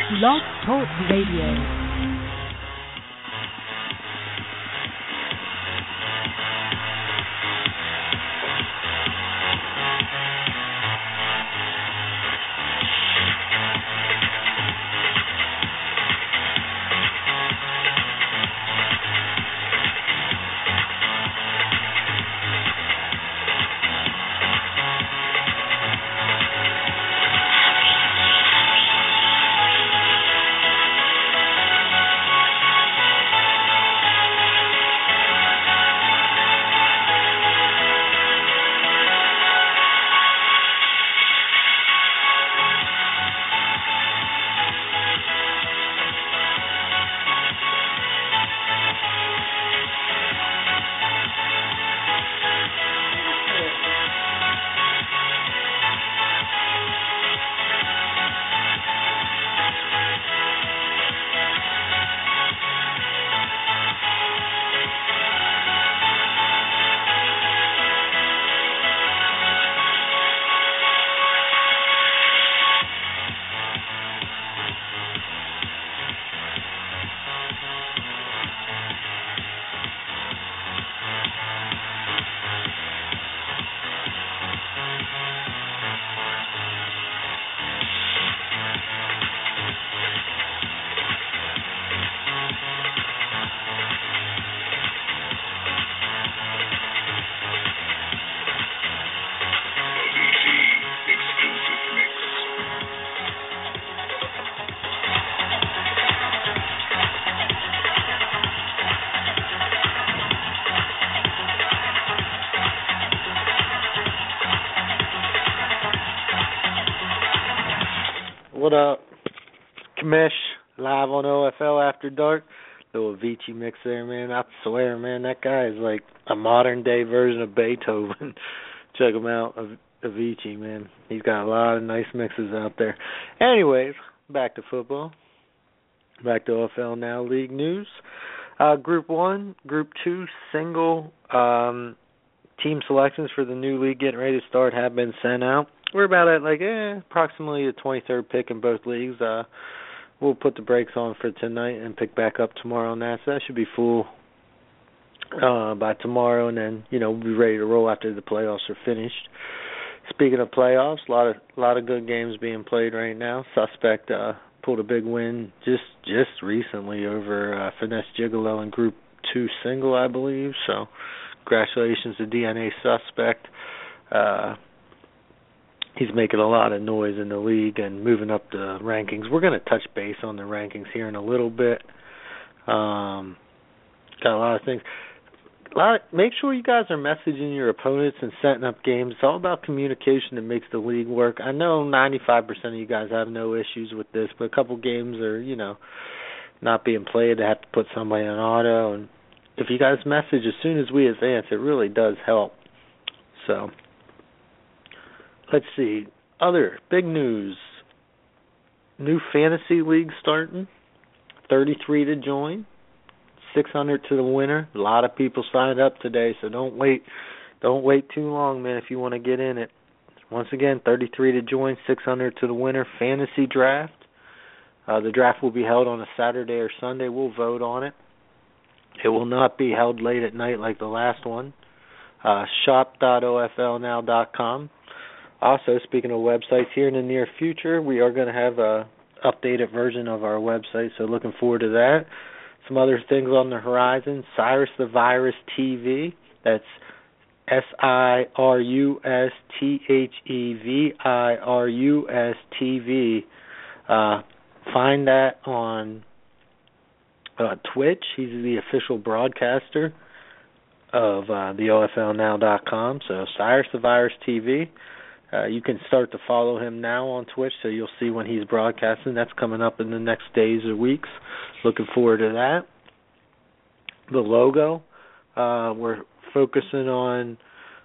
Blog Talk Radio. What up? Kamish, live on OFL After Dark. Little Avicii mix there, man. I swear, man, that guy is like a modern-day version of Beethoven. Check him out, Avicii, man. He's got a lot of nice mixes out there. Anyways, back to football. Back to OFL Now League news. Group 1, Group 2, single team selections for the new league getting ready to start have been sent out. We're about at approximately the 23rd pick in both leagues. We'll put the brakes on for tonight and pick back up tomorrow on that. So that should be full by tomorrow, and then we'll be ready to roll after the playoffs are finished. Speaking of playoffs, a lot of good games being played right now. Suspect pulled a big win just recently over Finesse Gigolo in Group 2 single, I believe. So congratulations to DNA Suspect. He's making a lot of noise in the league and moving up the rankings. We're going to touch base on the rankings here in a little bit. Got a lot of things. Make sure you guys are messaging your opponents and setting up games. It's all about communication that makes the league work. I know 95% of you guys have no issues with this, but a couple games are, not being played. They have to put somebody on auto. And if you guys message as soon as we advance, it really does help. So let's see. Other big news. New fantasy league starting. 33 to join. 600 to the winner. A lot of people signed up today, so don't wait. Don't wait too long, man, if you want to get in it. Once again, 33 to join, 600 to the winner. Fantasy draft. The draft will be held on a Saturday or Sunday. We'll vote on it. It will not be held late at night like the last one. Shop.oflnow.com. Also, speaking of websites, here in the near future, we are going to have a updated version of our website, so looking forward to that. Some other things on the horizon. Cyrus the Virus TV. That's SIRUSTHEVIRUS TV. Find that on Twitch. He's the official broadcaster of the OFLNow.com. So Cyrus the Virus TV. You can start to follow him now on Twitch, so you'll see when he's broadcasting. That's coming up in the next days or weeks. Looking forward to that. The logo, we're focusing on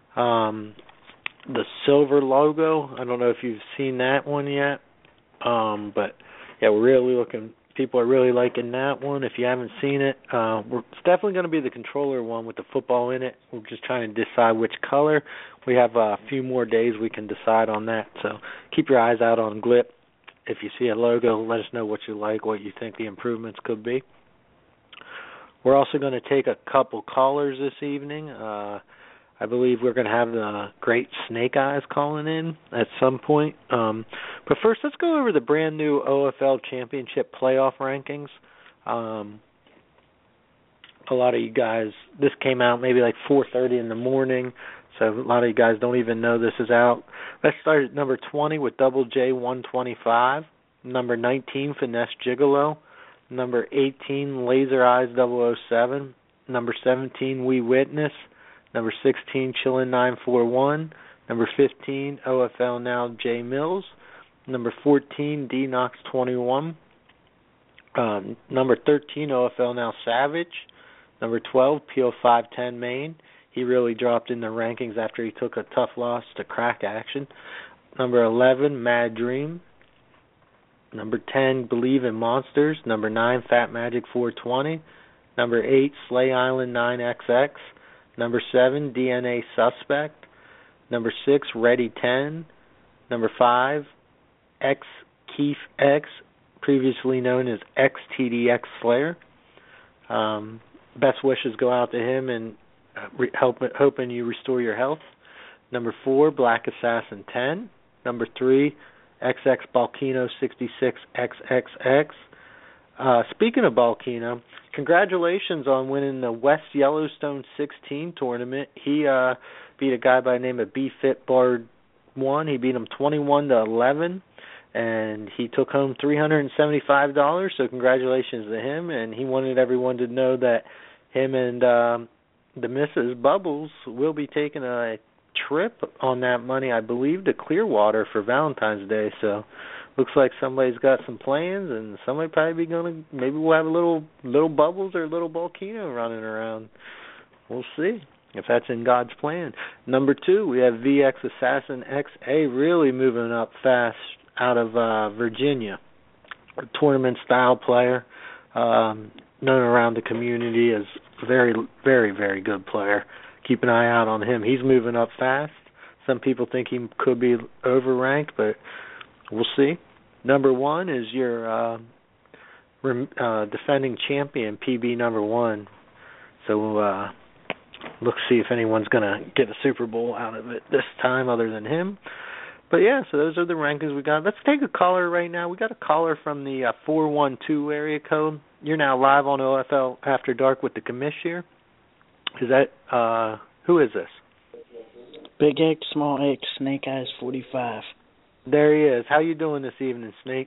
the silver logo. I don't know if you've seen that one yet, but yeah, we're really looking. People are really liking that one. If you haven't seen it, it's definitely going to be the controller one with the football in it. We're just trying to decide which color. We have a few more days we can decide on that, so keep your eyes out on Glip if you see a logo, let us know what you like, what you think the improvements could be. We're also going to take a couple callers this evening. I believe we're going to have the great Snake Eyes calling in at some point. But first, let's go over the brand new OFL Championship playoff rankings. A lot of you guys, this came out maybe like 4:30 in the morning, so a lot of you guys don't even know this is out. Let's start at number 20 with Double J 125, number 19 Finesse Gigolo, number 18 Laser Eyes 007, number 17 We Witness, number 16 Chillin' 941, number 15 OFL Now J Mills, number 14 D Knox 21, number 13 OFL Now Savage, number 12 Peel 510 Maine. He really dropped in the rankings after he took a tough loss to Crack Action. Number 11 Mad Dream, number 10 Believe in Monsters, number 9 Fat Magic 420, number 8 Slay Island 9XX, number 7 DNA Suspect, number 6 Ready 10, number 5 X Keith X, previously known as XTDX Slayer. Best wishes go out to him and hoping you restore your health. Number 4 Black Assassin 10, number 3 XX Balkino 66 XXX. Speaking of Balkino, congratulations on winning the West Yellowstone 16 tournament. He beat a guy by the name of B-Fit Bard 1. He beat him 21-11, and he took home $375. So congratulations to him. And he wanted everyone to know that him and the Mrs. Bubbles will be taking a trip on that money, I believe, to Clearwater for Valentine's Day. So looks like somebody's got some plans, and somebody probably maybe we'll have a little Bubbles or a little Balkino running around. We'll see if that's in God's plan. Number 2, we have VX Assassin XA really moving up fast out of Virginia. A tournament-style player, known around the community as a very, very, very good player. Keep an eye out on him. He's moving up fast. Some people think he could be overranked, but we'll see. Number 1 is your defending champion, PB number 1. So let's see if anyone's going to get a Super Bowl out of it this time other than him. But, yeah, so those are the rankings we got. Let's take a caller right now. We got a caller from the 412 area code. You're now live on OFL After Dark with the commish here. Is that, who is this? Big X, Small X, Snake Eyes 45. There he is. How you doing this evening, Snake?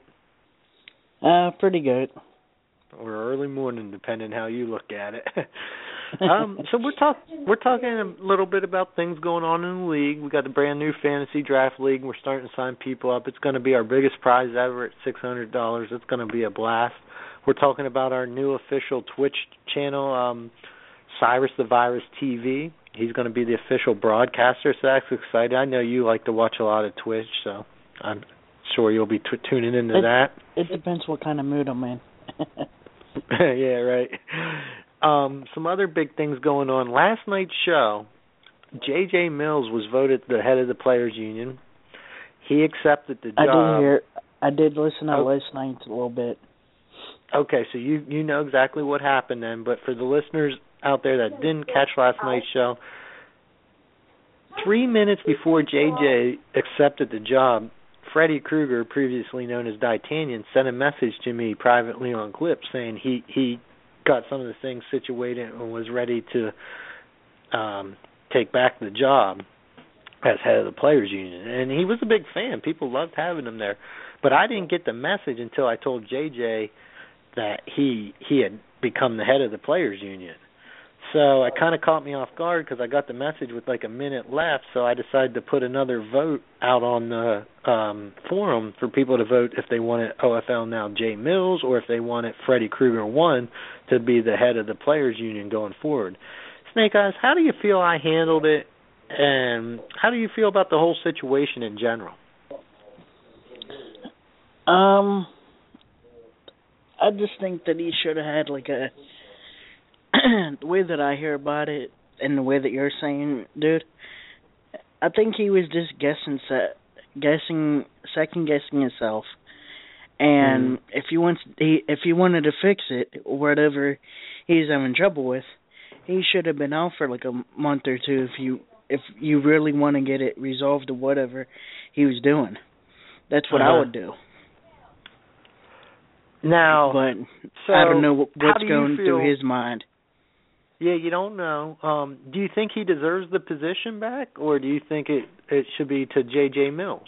Pretty good. Or early morning, depending how you look at it. So we're talking a little bit about things going on in the league. We got the brand new fantasy draft league. We're starting to sign people up. It's going to be our biggest prize ever at $600. It's going to be a blast. We're talking about our new official Twitch channel, Cyrus the Virus TV. He's going to be the official broadcaster, so that's exciting. I know you like to watch a lot of Twitch, so I'm sure you'll be tuning into that. It depends what kind of mood I'm in. Yeah, right. Some other big things going on. Last night's show, J.J. Mills was voted the head of the Players Union. He accepted the job. I did listen to last night a little bit. Okay, so you know exactly what happened then, but for the listeners out there that didn't catch last night's show, 3 minutes before JJ accepted the job, Freddy Krueger, previously known as D'Artagnan, sent a message to me privately on Clip saying he got some of the things situated and was ready to take back the job as head of the Players Union. And he was a big fan. People loved having him there. But I didn't get the message until I told JJ that he had become the head of the Players Union. So it kind of caught me off guard because I got the message with like a minute left, so I decided to put another vote out on the forum for people to vote if they wanted OFL Now J Mills or if they wanted Freddy Krueger 1 to be the head of the Players Union going forward. Snake Eyes, how do you feel I handled it, and how do you feel about the whole situation in general? I just think that he should have had like a the way that I hear about it and the way that you're saying, dude, I think he was just second guessing himself And if he wanted to fix it, whatever he's having trouble with, he should have been out for like a month or two if you really want to get it resolved or whatever he was doing. That's what I would do. Now, but so I don't know what's going feel, through his mind. Yeah, you don't know. Do you think he deserves the position back, or do you think it should be to J.J. Mills?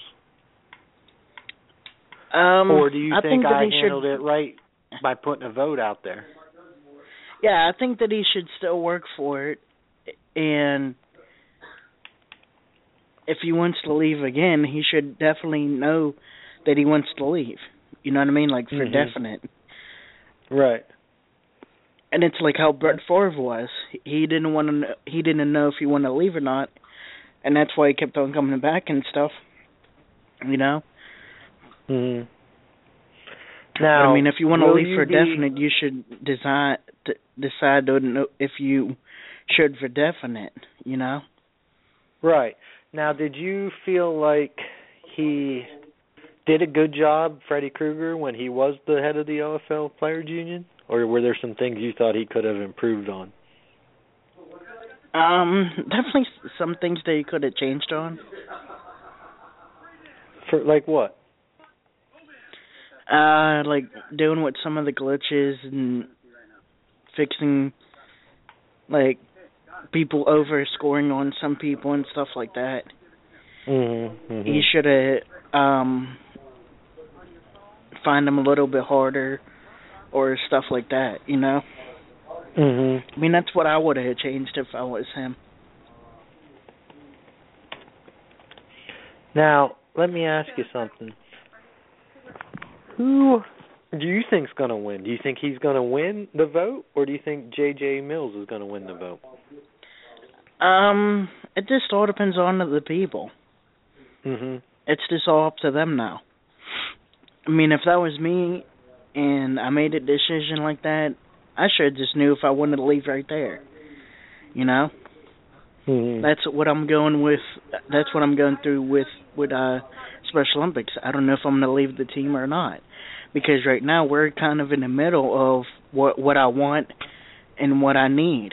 Or do you think I handled it right by putting a vote out there? Yeah, I think that he should still work for it, and if he wants to leave again, he should definitely know that he wants to leave. You know what I mean? Like, for definite. Right. And it's like how Brett Favre was. He didn't know if he wanted to leave or not, and that's why he kept on coming back and stuff. You know? Mhm. Now, but, I mean, if you want to leave for definite, you should decide if you should for definite, you know? Right. Now, did you feel like he did a good job, Freddy Krueger, when he was the head of the OFL Players Union? Or were there some things you thought he could have improved on? Definitely some things that he could have changed on. For like what? Like doing with some of the glitches and fixing, like, people over scoring on some people and stuff like that. He should have find them a little bit harder or stuff like that, you know? I mean, that's what I would have changed if I was him. Now, let me ask you something. Who do you think's going to win? Do you think he's going to win the vote, or do you think J.J. Mills is going to win the vote? It just all depends on the people. It's just all up to them now. I mean, if that was me and I made a decision like that, I should have just knew if I wanted to leave right there. You know? That's what I'm going with. That's what I'm going through with Special Olympics. I don't know if I'm going to leave the team or not, because right now we're kind of in the middle of what I want and what I need.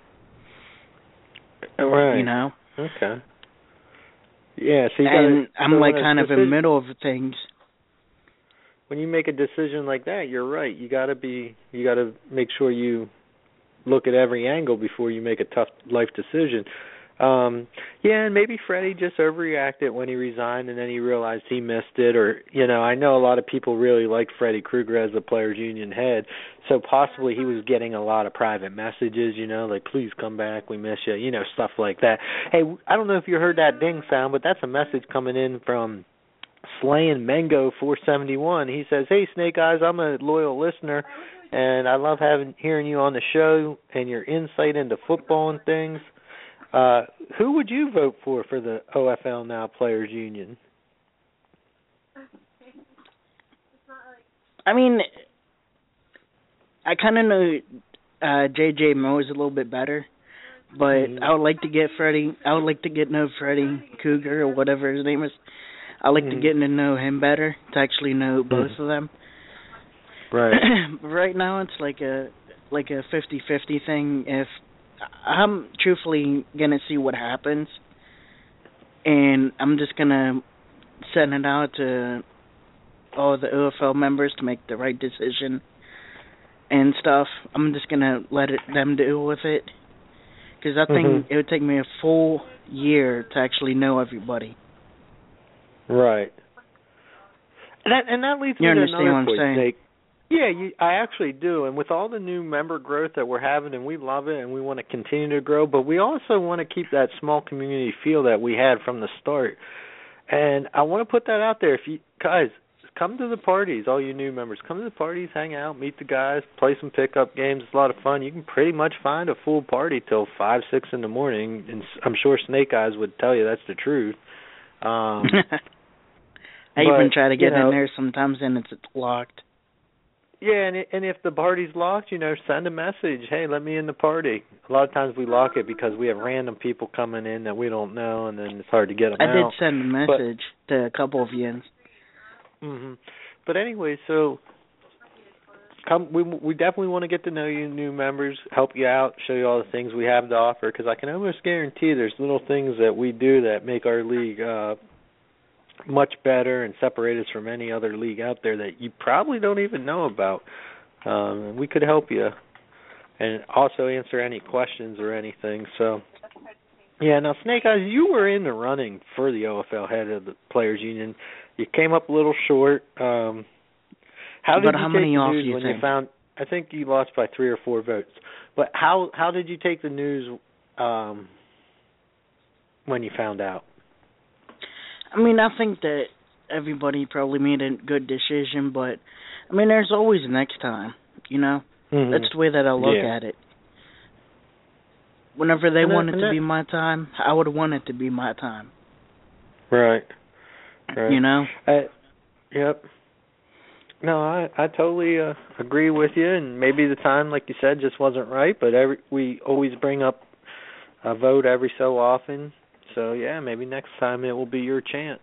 Right. You know? Okay. Yeah. So I'm like kind of in the middle of things. When you make a decision like that, you're right. You got to make sure you look at every angle before you make a tough life decision. Yeah, and maybe Freddie just overreacted when he resigned, and then he realized he missed it. Or, you know, I know a lot of people really like Freddy Krueger as the Players Union head, so possibly he was getting a lot of private messages, you know, like, please come back, we miss you, you know, stuff like that. Hey, I don't know if you heard that ding sound, but that's a message coming in from Slaying Mango 471. He says, "Hey, Snake Eyes, I'm a loyal listener, and I love hearing you on the show and your insight into football and things. Who would you vote for the OFL Now Players Union?" I mean, I kind of know J.J. Mills a little bit better, but I would like to get Freddie. I would like to get to know Freddy Krueger or whatever his name is. I like to get to know him better, to actually know both of them. Right. But right now it's like a 50-50 thing. If I'm truthfully going to see what happens, and I'm just going to send it out to all the OFL members to make the right decision and stuff. I'm just going to let them deal with it, because I think it would take me a full year to actually know everybody. Right. And that leads me to another point, Snake. Yeah, I actually do. And with all the new member growth that we're having, and we love it, and we want to continue to grow, but we also want to keep that small community feel that we had from the start. And I want to put that out there. If you guys come to the parties, all you new members, come to the parties, hang out, meet the guys, play some pickup games. It's a lot of fun. You can pretty much find a full party till 5, 6 in the morning, and I'm sure Snake Eyes would tell you that's the truth. I even try to get in there sometimes, and it's locked. Yeah, and if the party's locked, send a message. Hey, let me in the party. A lot of times we lock it because we have random people coming in that we don't know, and then it's hard to get them out. I did send a message to a couple of yins. But anyway, so we definitely want to get to know you, new members, help you out, show you all the things we have to offer, because I can almost guarantee there's little things that we do that make our league much better and separate us from any other league out there that you probably don't even know about. We could help you and also answer any questions or anything. So, yeah, now, Snake Eyes, you were in the running for the OFL head of the Players Union. You came up a little short. How did you take the news when you found? I think you lost by 3 or 4 votes. But how did you take the news when you found out? I mean, I think that everybody probably made a good decision, but I mean, there's always next time. You know, that's the way that I look at it. Whenever they want it to be my time, I would want it to be my time. Right. You know? Yep. No, I totally agree with you, and maybe the time, like you said, just wasn't right, but we always bring up a vote every so often. So, yeah, maybe next time it will be your chance.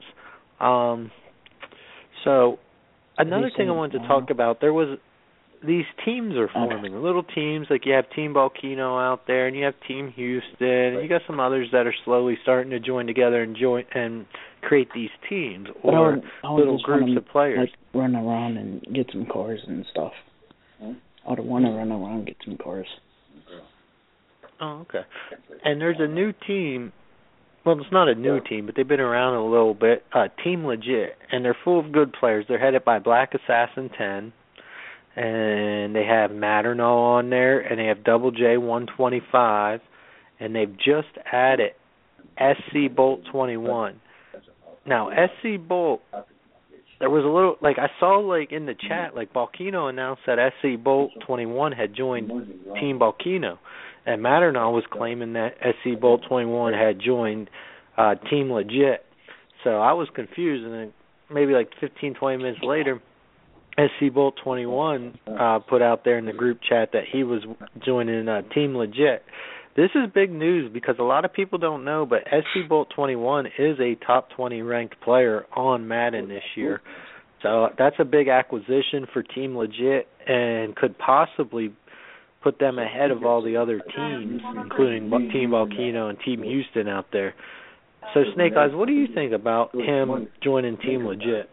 So, another thing I wanted to talk about, there was these teams are forming, little teams, like you have Team Volcano out there, and you have Team Houston, and you got some others that are slowly starting to join together and create these teams or little groups of players. Like, run around and get some cars and stuff. I would want to run around and get some cars. Oh, okay. And there's a new team. Well, it's not a new team, but they've been around a little bit. Team Legit, and they're full of good players. They're headed by Black Assassin 10. And they have Matternaw on there, and they have Double J 125, and they've just added SC Bolt 21. Now, SC Bolt, there was a little, like I saw like in the chat, like Volcano announced that SC Bolt 21 had joined Team Volcano, and Matternaw was claiming that SC Bolt 21 had joined Team Legit. So I was confused, and then maybe like 15, 20 minutes later, SC Bolt 21 put out there in the group chat that he was joining Team Legit. This is big news because a lot of people don't know, but SC Bolt 21 is a top 20 ranked player on Madden this year. So that's a big acquisition for Team Legit and could possibly put them ahead of all the other teams, including Team Volcano and Team Houston out there. So, Snake Eyes, what do you think about him joining Team Legit?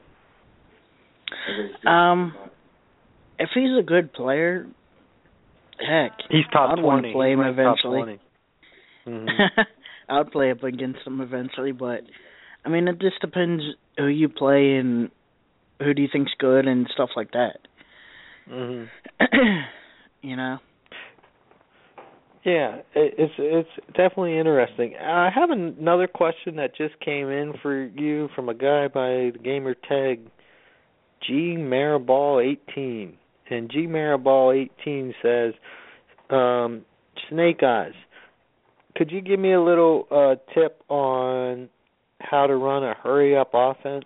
If he's a good player, heck, he's top I'd 20. Want to play him eventually. Mm-hmm. I'd play up against him eventually, but I mean, it just depends who you play and who do you think's good and stuff like that. Mm-hmm. You know. Yeah, it's definitely interesting. I have another question that just came in for you from a guy by the gamer tag G Mariball 18, and G Mariball 18 says, Snake Eyes, could you give me a little tip on how to run a hurry up offense?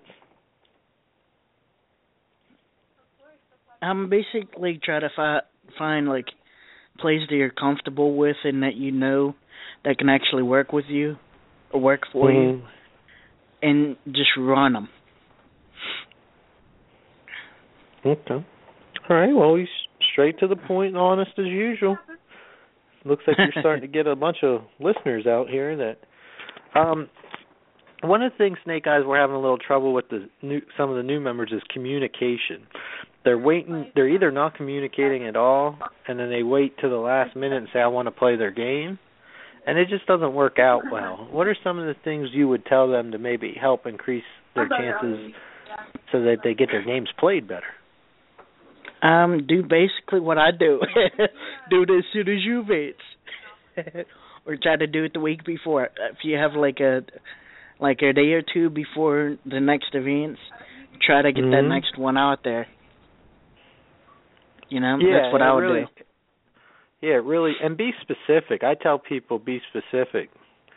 I'm basically try to find like plays that you're comfortable with and that you know that can actually work with you or work for you, and just run them. Okay. All right. Well, he's straight to the point and honest as usual. Looks like you're starting to get a bunch of listeners out here. That one of the things, Snake Eyes, we're having a little trouble with some of the new members is communication. They're waiting. They're either not communicating at all, and then they wait to the last minute and say, "I want to play their game," and it just doesn't work out well. What are some of the things you would tell them to maybe help increase their chances so that they get their games played better? Do basically what I do. Do it as soon as you meet. Or try to do it the week before. If you have like a day or two before the next events, try to get that next one out there. You know, that's what I would do. Yeah, really, and be specific. I tell people be specific.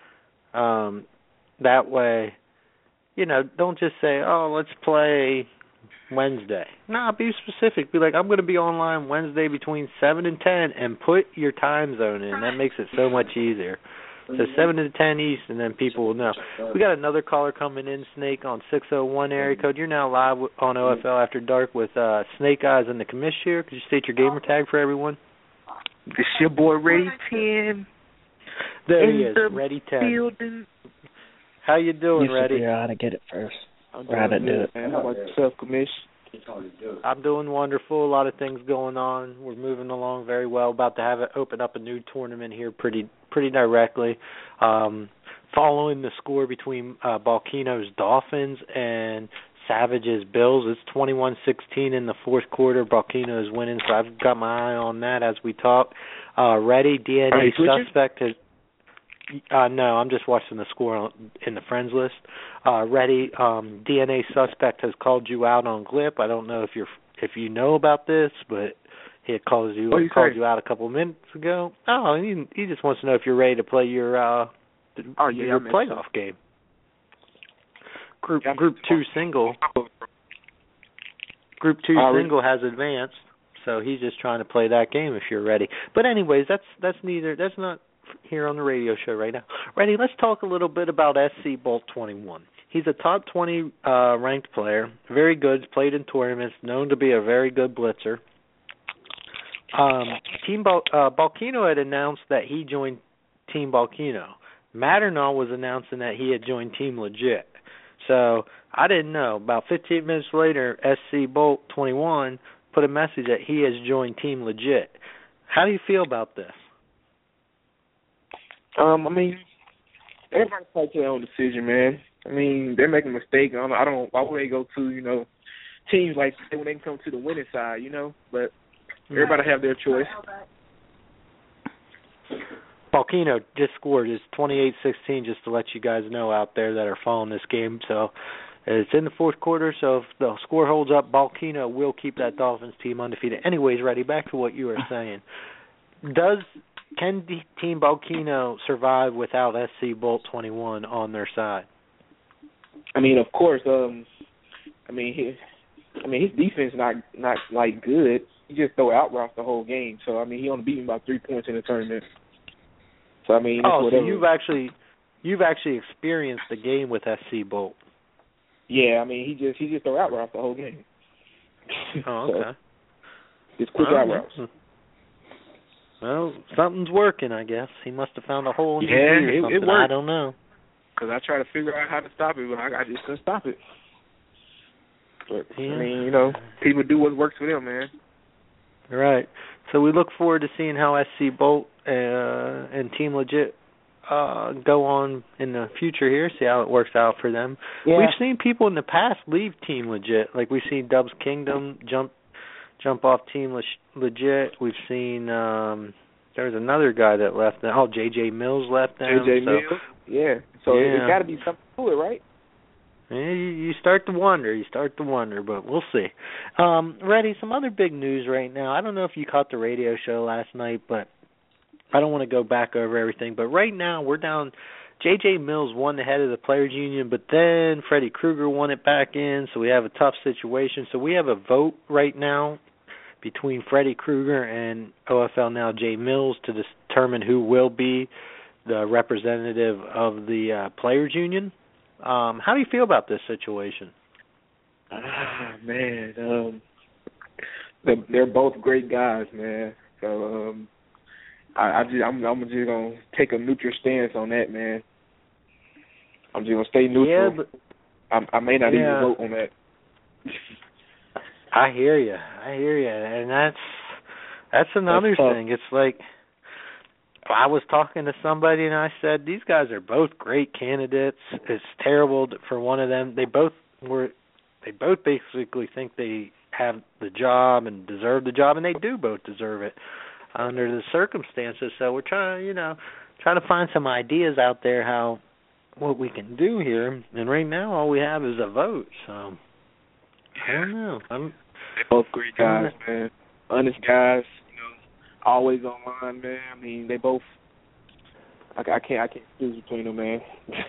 That way, you know, don't just say, "Oh, let's play Wednesday." Nah, be specific. Be like, "I'm going to be online Wednesday between 7 and 10, and put your time zone in." That makes it so much easier. So 7 to 10 East, and then people will know. We got another caller coming in, Snake, on 601 area code. You're now live on OFL After Dark with Snake Eyes and the commish here. Could you state your gamer tag for everyone? This your boy, Ready 10. There he is, Ready 10. Building. How you doing, Ready? Figure out how to get it first. I'm Or how to do it. man. How about yourself, commish? I'm doing wonderful. A lot of things going on. We're moving along very well. About to have it open up a new tournament here pretty directly. Following the score between Balkino's Dolphins and Savage's Bills, it's 21-16 in the fourth quarter. Balkino is winning, so I've got my eye on that as we talk. Ready, DNA suspect has... no, I'm just watching the score in the friends list. Ready, DNA suspect has called you out on Glip. I don't know if you know about this, but he had called you out a couple of minutes ago. Oh, he just wants to know if you're ready to play your playoff game. Group 2 single. Group 2 single has advanced, so he's just trying to play that game if you're ready. But anyways, that's not here on the radio show right now. Ready, let's talk a little bit about SC Bolt 21. He's a top 20 ranked player, very good, played in tournaments, known to be a very good blitzer. Team Balkino had announced that he joined Team Balkino. Maternal was announcing that he had joined Team Legit. So I didn't know. About 15 minutes later, SC Bolt 21 put a message that he has joined Team Legit. How do you feel about this? I mean, everybody takes their own decision, man. I mean, they're making a mistake. Why would they go to, teams like when they come to the winning side, But everybody have their choice. Balkino just scored. It's 28-16, just to let you guys know out there that are following this game. So it's in the fourth quarter, so if the score holds up, Balkino will keep that Dolphins team undefeated. Anyways, Reddy, back to what you were saying. Can Team Balkino survive without SC Bolt 21 on their side? I mean, of course. His defense not like good. He just throw out routes the whole game. So I mean, he only beat him by 3 points in the tournament. So I mean, so whatever. you've actually experienced the game with SC Bolt. Yeah, I mean, he just throw out routes the whole game. Oh, okay. Just quick out routes. Well, something's working, I guess. He must have found a hole in his ear or something. It worked. I don't know. Because I tried to figure out how to stop it, but I just couldn't stop it. But, yeah. I mean, people do what works for them, man. Right. So we look forward to seeing how SC Bolt and Team Legit go on in the future here, see how it works out for them. Yeah. We've seen people in the past leave Team Legit. Like we've seen Dubs Kingdom jump off Team Legit. We've seen there was another guy that left them. J.J. Mills left them. J.J. Mills? Yeah. So it's got to be something to it, right? Yeah, you start to wonder, but we'll see. Reddy, some other big news right now. I don't know if you caught the radio show last night, but I don't want to go back over everything. But right now we're down. J.J. Mills won the head of the Players Union, but then Freddie Krueger won it back in, so we have a tough situation. So we have a vote right now between Freddie Krueger and OFL now J. Mills to determine who will be the representative of the Players Union. How do you feel about this situation? Man, they're both great guys, man. So I'm just gonna take a neutral stance on that, man. I'm just gonna stay neutral. Yeah, but I may not even vote on that. I hear you, and that's another thing. It's like I was talking to somebody and I said these guys are both great candidates. It's terrible for one of them. They both basically think they have the job and deserve the job, and they do both deserve it under the circumstances. So we're trying to find some ideas out there what we can do here. And right now all we have is a vote. So I don't know. They're both great guys, man. Honest guys, always online, man. I mean, they both. I can't choose between them, man.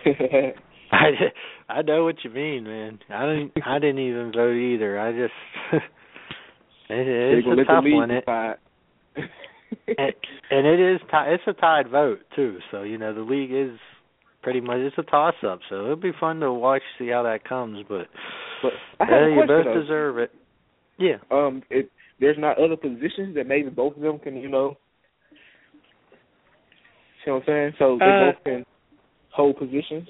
I know what you mean, man. I didn't even vote either. I just it's a tough one. And it is it's a tied vote too. So the league is pretty much it's a toss up. So it'll be fun to watch, see how that comes. But I have a you question, both deserve it. Yeah. If there's not other positions that maybe both of them can, see what I'm saying? So they both can hold positions.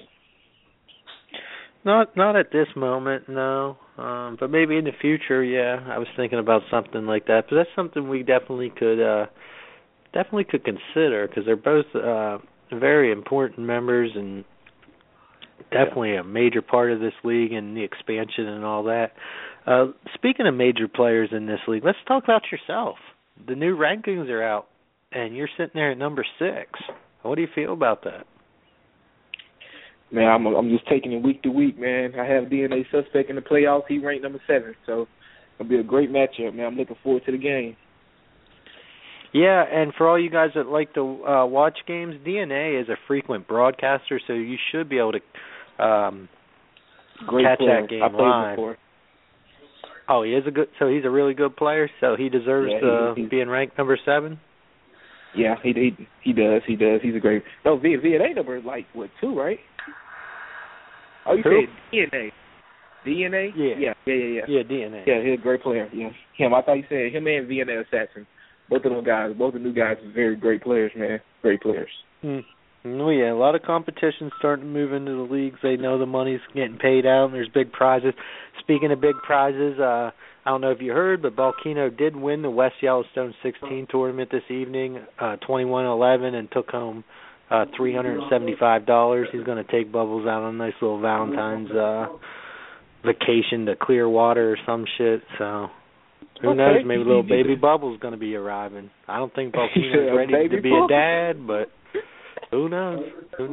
Not at this moment, no. But maybe in the future, yeah. I was thinking about something like that. But that's something we definitely could consider, because they're both very important members and definitely a major part of this league and the expansion and all that. Speaking of major players in this league, let's talk about yourself. The new rankings are out, and you're sitting there at number 6. What do you feel about that? Man, I'm just taking it week to week, man. I have DNA Suspect in the playoffs. He ranked number 7, so it'll be a great matchup, man. I'm looking forward to the game. Yeah, and for all you guys that like to watch games, DNA is a frequent broadcaster, so you should be able to catch that game live. Before. Oh, he's a really good player, so he deserves being ranked number 7? Yeah, he does. He's a great. No, DNA number is 2, right? Oh, you said DNA. DNA? Yeah. Yeah, DNA. Yeah, he's a great player. Yeah, him. I thought you said him and DNA Assassin. Both of them guys, both the new guys, are very great players, man. Great players. Oh, yeah, a lot of competition starting to move into the leagues. They know the money's getting paid out, and there's big prizes. Speaking of big prizes, I don't know if you heard, but Volcano did win the West Yellowstone 16 tournament this evening, 21-11, and took home $375. He's going to take Bubbles out on a nice little Valentine's vacation to Clearwater or some shit, so... Who knows? Maybe little baby Bubble's going to be arriving. I don't think Volcano's ready to be a dad, but who knows?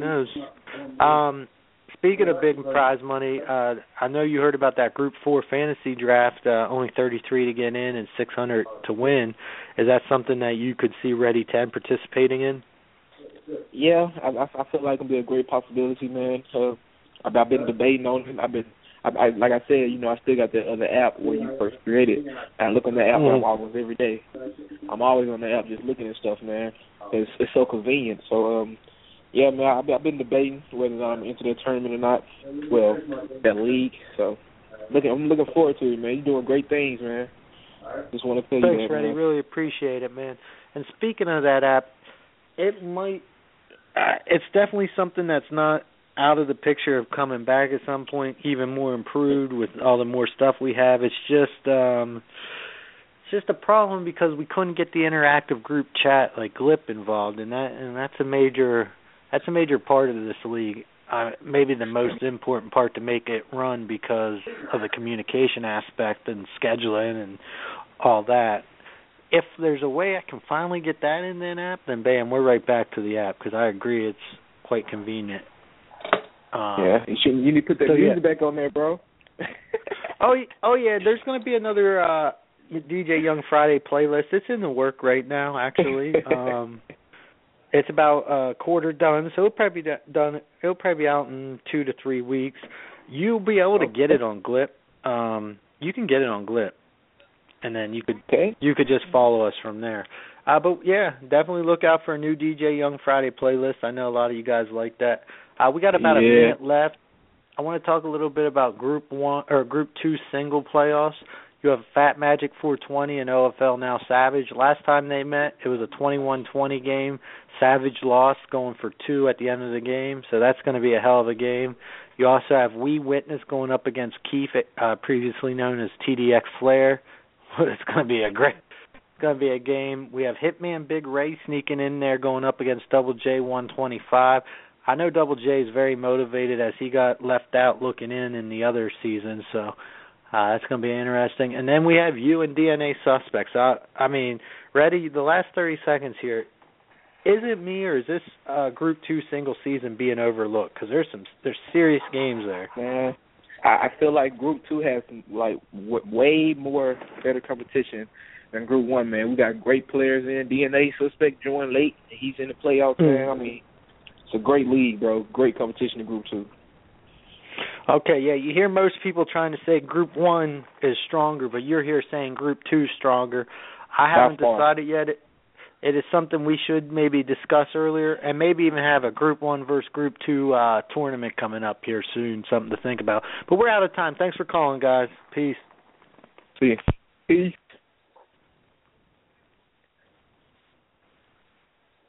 Speaking of big prize money, I know you heard about that Group 4 fantasy draft, only 33 to get in and 600 to win. Is that something that you could see Ready 10 participating in? Yeah, I feel like it'll be a great possibility, man. I've been debating on it. Like I said, I still got the other app where you first created. I look on the app almost every day. I'm always on the app just looking at stuff, man. It's so convenient. So, yeah, man, I've been debating whether I'm into that tournament or not. Well, that league. So, I'm looking forward to it, man. You're doing great things, man. Just want to tell you that, Thanks, Freddie. man. Really appreciate it, man. And speaking of that app, it might. It's definitely something that's not out of the picture of coming back at some point, even more improved with all the more stuff we have. It's just a problem because we couldn't get the interactive group chat like Glip involved, and that's a major part of this league. Maybe the most important part to make it run because of the communication aspect and scheduling and all that. If there's a way I can finally get that in the app, then bam, we're right back to the app, because I agree it's quite convenient. You need to put that music back on there, bro. oh yeah, there's going to be another DJ Young Friday playlist. It's in the work right now, actually. It's about a quarter done, so it'll probably be done. It'll probably be out in 2 to 3 weeks. You'll be able to get it on Glip. You can get it on Glip, and then you could just follow us from there. But yeah, definitely look out for a new DJ Young Friday playlist. I know a lot of you guys like that. We got about a minute left. I want to talk a little bit about Group 2 single playoffs. You have Fat Magic 420 and OFL Now Savage. Last time they met, it was a 21-20 game. Savage lost, going for 2 at the end of the game, so that's going to be a hell of a game. You also have We Witness going up against Keith, previously known as TDX Flair. It's going to be a game. We have Hitman Big Ray sneaking in there, going up against Double J 125. I know Double J is very motivated as he got left out looking in the other season, so that's going to be interesting. And then we have you and DNA Suspects. I mean, Reddy, the last 30 seconds here, is it me or is this Group 2 single season being overlooked? Because there's serious games there. Man, I feel like Group 2 has way more better competition than Group 1, man. We got great players in. DNA Suspect joined late. He's in the playoffs, man. I mean, it's a great league, bro. Great competition in Group 2. Okay, yeah, you hear most people trying to say Group 1 is stronger, but you're here saying Group 2 is stronger. I haven't decided yet. it is something we should maybe discuss earlier, and maybe even have a Group 1 versus Group 2 tournament coming up here soon, something to think about. But we're out of time. Thanks for calling, guys. Peace. See you. Peace.